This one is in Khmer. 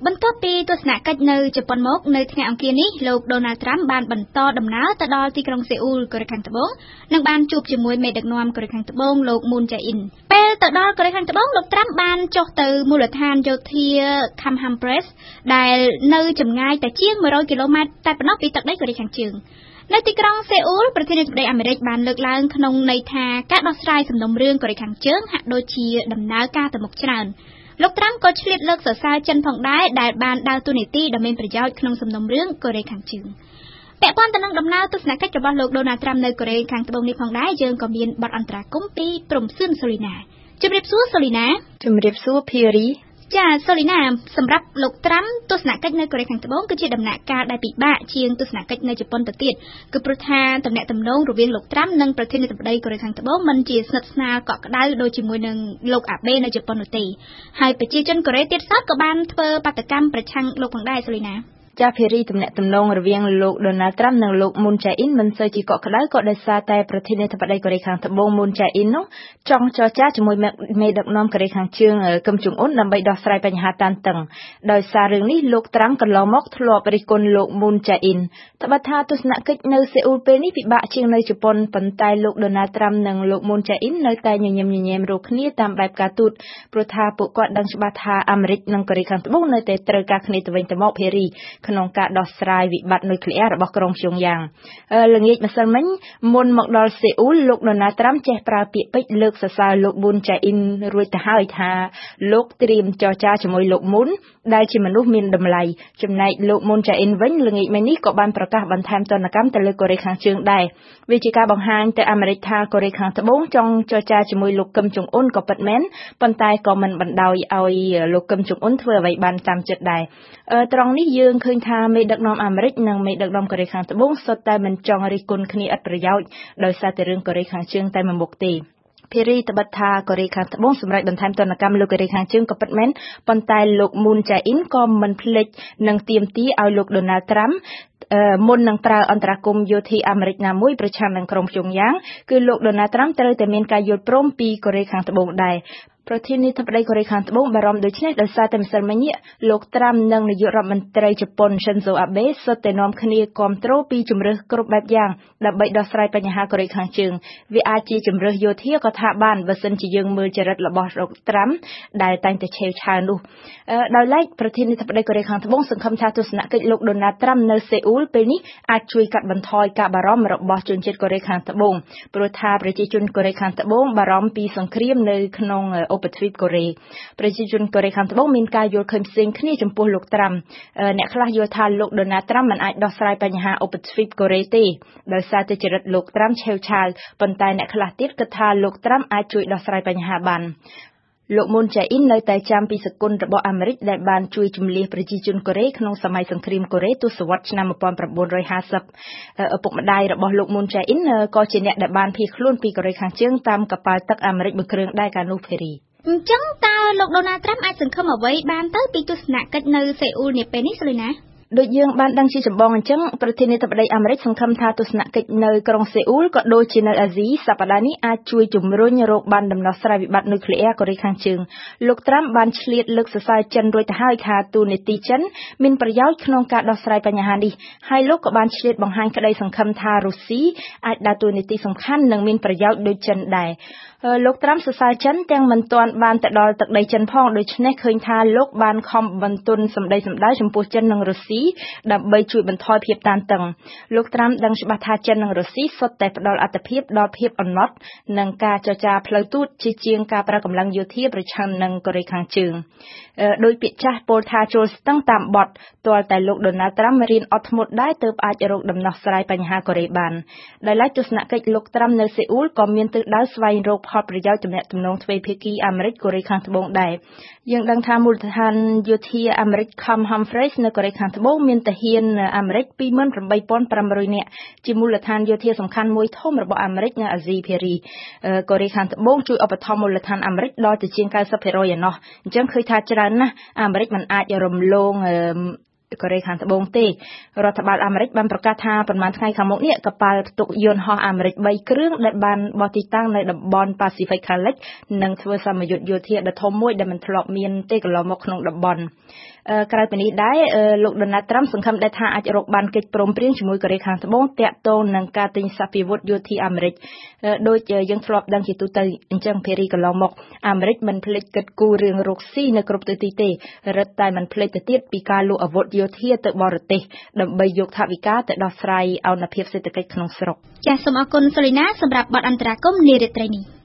បន្ទាប់ពីទស្សនកិច្ចនៅជប៉ុនមកនៅថ្ងៃអង្គារនេះលោក Donald Trump បានបន្តដំណើរទៅដល់ទីក្រុងសេអ៊ូលកូរ៉េខាងត្បូងនិងបានជួបជាមួយមេដឹកនាំកូរ៉េខាងត្បូងលោក Moon Jae-in ពេលទៅដល់កូរ៉េខាងត្បូងលោក Trump បានចុះទៅមូលដ្ឋានយោធា Khamham Press ដែលនៅចម្ងាយតែជាង100គីឡូម៉ែត្រតែប៉ុណ្ណោះពីទឹកដីកូរ៉េខាងជើងនៅទីក្រុងសេអ៊ូលប្រធានាធិបតីអាមេរិកបានលើកឡើងក្នុងន័យថាការដោះស្រាយសំណុំរឿងកូរ៉េខាងជើងហាក់ដូចជាដំណើរការទៅមុខច្រើនលោក Trump ក៏ឆ្លៀតលើកសរសើរចិនផងដែរដែលបានដើរតួនាទីដ៏មានប្រយោជន៍ក្នុងសំណុំរឿងកូរ៉េខាងជើងពាក់ព័ន្ធទៅនឹងដំណើរទស្សនកិច្ចរបស់លោក Donald Trump នៅកូរ៉េខាងត្បូងនេះផងដែរយើងក៏មានបទអន្តរាគមន៍ពីព្រំសឿនសូលីណាជម្រាបសួរសូលីណាជម្រាបសួរភីរីចាសូលីណាសម្រាប់លោក Trump ទស្សនកិច្ចនៅកូរ៉េខាងត្បូងគឺជាដំណាក់កាលដែលពិបាកជាងទស្សនកិច្ចនៅជប៉ុនទៅទៀតគឺព្រោះថាទំនាក់ទំនងរវាងលោក Trump និងប្រធានាធិបតីកូរ៉េខាងត្បូងមិនជាស្និទ្ធស្នាលកក់ក្ដៅដូចជាមួយនឹងលោកអាបេនៅជប៉ុននោះទេហើយប្រជាជនកូរ៉េទៀតសោតក៏បានធ្វើបាតកម្មប្រឆាំងលោកផងដែរសូលីណាចាភេរីទំនាក់ទំនងរវាងលោក Donald Trump និងលោក Moon Jae-in មិនសូវជាកក់ក្ដៅក៏ដោយសារតែប្រធានាធិបតីកូរ៉េខាងត្បូង Moon Jae-in នោះចង់ចរចាជាមួយមេដឹកនាំកូរ៉េខាងជើងគឹមចុងអ៊ុនដើម្បីដោះស្រាយបញ្ហាតានតឹងដោយសាររឿងនេះលោក Trump កន្លងមកធ្លាប់រិះគន់លោក Moon Jae-in ត្បិតថាទស្សនកិច្ចនៅសេអ៊ូលពេលនេះពិបាកជាងនៅជប៉ុនប៉ុន្តែលោក Donald Trump និងលោក Moon Jae-in នៅតែញញឹមញញែមរកគ្នាតាមបែបការទូតព្រោះថាពួកគាត់ដឹងច្បាស់ថាអាមេរិកនិងកូរ៉េខាងត្បូងនៅតែត្រូវការគ្នាទៅវិញទៅមកភេរីក្នុងការដោះស្រាយវិបត្តិនុយក្លេអ៊ែររបស់ក្រុងព្យុងយ៉ាងល្ងាចម្សិលមិញមុនមកដល់សេអ៊ូលលោក Donald Trump ចេះប្រើពាក្យពេចន៍លើកសរសើរលោក Moon Jae-in រួចទៅហើយថាលោកត្រៀមចរចាជាមួយលោក Moon ដែលជាមនុស្សមានតម្លៃចំណែកលោក Moon Jae-in វិញល្ងាចមិញនេះក៏បានប្រកាសបន្ថែមទណ្ឌកម្មទៅលើកូរ៉េខាងជើងដែរវាជាការបង្ហាញទៅអាមេរិកថាកូរ៉េខាងត្បូងចង់ចរចាជាមួយលោកគឹមចុងអ៊ុនក៏ពិតមែនប៉ុន្តែក៏មិនបណ្ដោយឲ្យលោកគឹមចុងអ៊ុនធ្វើអ្វីបានតាមចិត្តដែរត្រង់នេះយើងឃើញថាមេដឹកនាំអាមេរិកនិងមេដឹកនាំកូរ៉េខាងត្បូងសុទ្ធតែមិនចង់រិះគន់គ្នាឥតប្រយោជន៍ដោយសារតែរឿងកូរ៉េខាងជើងតែមួយមុខទេភេរីត្បិតថាកូរ៉េខាងត្បូងសម្រាប់បន្ថែមទណ្ឌកម្មលើកូរ៉េខាងជើងក៏ពិតមែនប៉ុន្តែលោក Moon Jae-in ក៏មិនភ្លេចនឹងទាមទារឲ្យលោក Donald Trump មុននឹងប្រើអន្តរាគមយោធាអាមេរិកណាមួយប្រឆាំងនឹងក្រុងព្យុងយ៉ាងគឺលោក Donald Trump ត្រូវតែមានការយល់ព្រមពីកូរ៉េខាងត្បូងដែរប្រធានាធិបតីកូរ៉េខាងត្បូងបារម្ភដូចនេះដោយសារតែម្សិលមិញនេះលោក Trump និងនាយករដ្ឋមន្ត្រីជប៉ុន Shinzo Abe សុទ្ធតែនាំគ្នាគាំទ្រពីជំរើសគ្រប់បែបយ៉ាងដើម្បីដោះស្រាយបញ្ហាកូរ៉េខាងជើងវាអាចជាជំរើសយោធាក៏ថាបានបើសិនជាយើងមើលចរិតរបស់លោក Trump ដែលតែងតែឆេវឆាវនោះដោយឡែកប្រធានាធិបតីកូរ៉េខាងត្បូងសង្ឃឹមថាទស្សនកិច្ចលោក Donald Trump នៅសេអ៊ូលពេលនេះអាចជួយកាត់បន្ថយការបារម្ភរបស់ជនជាតិកូរ៉េខាងត្បូងព្រោះថាប្រជាជនកូរ៉េខាងត្បូងបារម្ភពីសង្គ្រាមនៅក្នុងឧបទ្វីបកូរ៉េប្រជាជនកូរ៉េខាងត្បូងមានការយល់ឃើញផ្សេងគ្នាចំពោះលោក Trump អ្នកខ្លះយល់ថាលោក Donald Trump មិនអាចដោះស្រាយបញ្ហាឧបទ្វីបកូរ៉េទេដោយសារតែចរិតលោក Trump ឆេវឆាវប៉ុន្តែអ្នកខ្លះទៀតគិតថាលោក Trump អាចជួយដោះស្រាយបញ្ហាបានលោក Moon Jae-in នៅតែចាំពីសកុនរបស់អាមេរិកដែលបានជួយជំនះប្រជាជនកូរ៉េក្នុងសម័យសង្គ្រាមកូរ៉េទសវត្សរ៍ឆ្នាំ1950ឪពុកម្ដាយរបស់លោក Moon Jae-in ក៏ជាអ្នកដែលបានភៀសខ្លួនពីកូរ៉េខាងជើងតាមកប៉ាល់ទឹកអាមេរិកមួយគ្រឿងដែរកាលនោះភេរីអញ្ចឹងតើលោក Donald Trump អាចសង្ឃឹមអ្វីបានទៅពីទស្សនកិច្ចនៅសេអ៊ូលនាពេលនេះសូលីណាដូចយើងបានដឹងជាចម្បងអញ្ចឹងប្រធានាធិបតីអាមេរិកសង្ឃឹមថាទស្សនកិច្ចនៅក្រុងសេអ៊ូលក៏ដូចជានៅអាស៊ីសប្តាហ៍នេះអាចជួយជំរុញរកបានដំណោះស្រាយវិបត្តិនុយក្លេអ៊ែរកូរ៉េខាងជើងលោក Trump បានឆ្លៀតលើកសរសើរចិនរួចទៅហើយថាទូនាទីចិនមានប្រយោជន៍ក្នុងការដោះស្រាយបញ្ហានេះហើយលោកក៏បានឆ្លៀតបង្ហាញក្តីសង្ឃឹមថារុស្ស៊ីអាចដើរតួនាទីសំខាន់និងមានប្រយោជន៍ដូចចិនដែរលោក Trump សរសើរចិនទាំងមិនទាន់បានទៅដល់ទឹកដីចិនផងដូច្នេះឃើញថាលោកបានខំបន្ទន់សម្ដីសម្ដៅចំពោះចិននិងរុស្ស៊ីដើម្បីជួយបន្ថយភាពតានតឹងលោក Trump ដឹងច្បាស់ថាចិននិងរុស្ស៊ីសុទ្ធតែផ្ដល់អត្ថប្រយោជន៍ដល់ភាពអំណត់និងការចរចាផ្លូវទូតជាងការប្រើកម្លាំងយោធាប្រឆាំងនឹងកូរ៉េខាងជើងដោយពាក្យចាស់ពោលថាចូលស្ទឹងតាមបត់ទាល់តែលោក Donald Trump រៀនអត់ធ្មត់ដែរទើបអាចរកដំណោះស្រាយបញ្ហាកូរ៉េបានដោយឡែកទស្សនកិច្ចលោក Trump នៅសេអ៊ូលក៏មានទិសដៅស្វែងរកផលប្រយោជន៍ទំនាក់ទំនងទ្វេភាគីអាមេរិកកូរ៉េខាងត្បូងដែរយើងដឹងថាមូលដ្ឋានយោធាអាមេរិក Khamham Press នៅកូរ៉េខាងត្បូងមានទាហានអាមេរិក 28,500 នាក់ជាមូលដ្ឋានយោធាសំខាន់មួយធំរបស់អាមេរិកនៅអាស៊ីភារីកូរ៉េខាងត្បូងជួយឧបត្ថម្ភមូលដ្ឋានអាមេរិកដល់ទៅជាង 90% ឯណោះអញ្ចឹងឃើញថាច្រើនណាស់អាមេរិកមិនអាចរំលងកូរ៉េខាងត្បូងទេរដ្ឋបាលអាមេរិកបានប្រកាសថាប្រហែលថ្ងៃខាងមុខនេះកប៉ាល់ផ្ទុកយន្តហោះអាមេរិក3គ្រឿងដែលបានបោះទីតាំងនៅតំបន់ Pacific ខាងលិចនឹងធ្វើសម្ពយុទ្ធយោធាដ៏ធំមួយដែលមិនធ្លាប់មានទេកន្លងមកក្នុងតំបន់ក្រៅពីនេះដែរលោក Donald Trump សង្ឃឹមដែរថាអាចរកបានកិច្ចព្រមព្រៀងជាមួយកូរ៉េខាងត្បូងទាក់ទងនឹងការទិញសព្វាវុធយោធាអាមេរិកដូចយើងធ្លាប់ដឹងជាទូទៅអញ្ចឹងភារីកន្លងមកអាមេរិកមិនភ្លេចគិតគូររឿងរកស៊ីនៅគ្រប់ទិសទីទេរឹតតែមិនភ្លេចទៅទៀតពីការលក់អាវុធយោធាទៅបរទេសដើម្បីយកថវិកាទៅដោះស្រាយអនុភាពសេដ្ឋកិច្ចក្នុងស្រុកចាសសូមអរគុណសូលីណាសម្រាប់បទអន្តរាគមន៍នារាត្រីនេះ